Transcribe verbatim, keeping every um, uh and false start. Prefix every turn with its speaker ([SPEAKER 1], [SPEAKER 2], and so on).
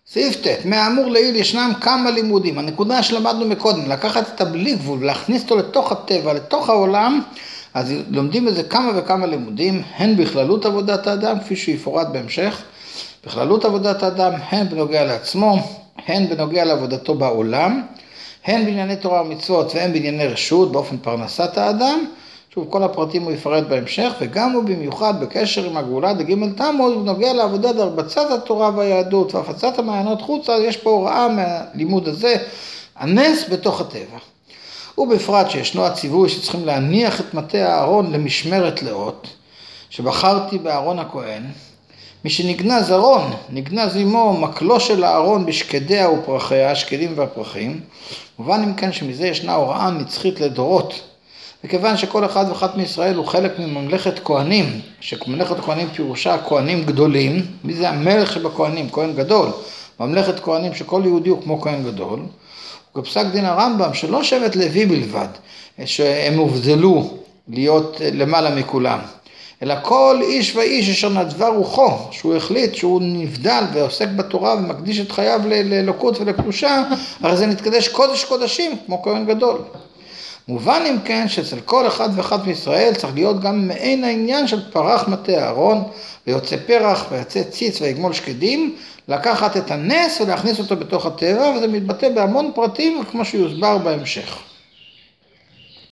[SPEAKER 1] סעיף ט', מהאמור לעיל ישנם כמה לימודים. הנקודה שלמדנו מקודם, לקחת את הבלי גבול ולהכניס אותו לתוך הטבע, לתוך העולם, אז לומדים בזה כמה וכמה לימודים, הן בכללות עבודת האדם, כפי שיפורט בהמשך, בכללות עבודת האדם, הן בנוגע לעצמו, הן בנוגע לעבודתו בעולם, הן בענייני תורה ומצוות והן בענייני רשות, באופן פרנסת האדם, שוב, כל הפרטים הוא יפרט בהמשך, וגם הוא במיוחד בקשר עם הגאולה דג' תמוז, בנוגע לעבודת הרבצת התורה והיהדות והפצת המעיינות חוצה, יש פה הוראה מהלימוד הזה, הנס בתוך הטבע. ובפרט שישנו הציווי שצריכים להניח את מטה הארון למשמרת לאות, שבחרתי בארון הכהן, מי שנגנז ארון, נגנז עמו מקלו של הארון בשקדיה ופרחיה, השקדים והפרחים, מובן אם כן שמזה ישנה הוראה נצחית לדורות, וכיוון שכל אחד ואחת מישראל הוא חלק מממלכת כהנים, שממלכת כהנים פירושה כהנים גדולים, מי זה המלך שבכהנים, כהן גדול, ממלכת כהנים שכל יהודי הוא כמו כהן גדול, וכפסק דין הרמב"ם שלא שבט לוי בלבד, שהם הובדלו להיות למעלה מכולם, אלא כל איש ואיש אשר נדבה רוחו, שהוא החליט שהוא נבדל ועוסק בתורה ומקדיש את חייו לאלוקות ולקדושה, הרי זה נתקדש קודש קודשים כמו כהן גדול. מובן אם כן שאצל כל אחד ואחת מישראל צריך להיות גם מעין העניין של פרח מטה הארון, ויוצא פרח ויוצא ציץ ויגמול שקדים, לקחת את הנס ולהכניס אותו בתוך הטבע, וזה מתבטא בהמון פרטים כמו שיוסבר בהמשך.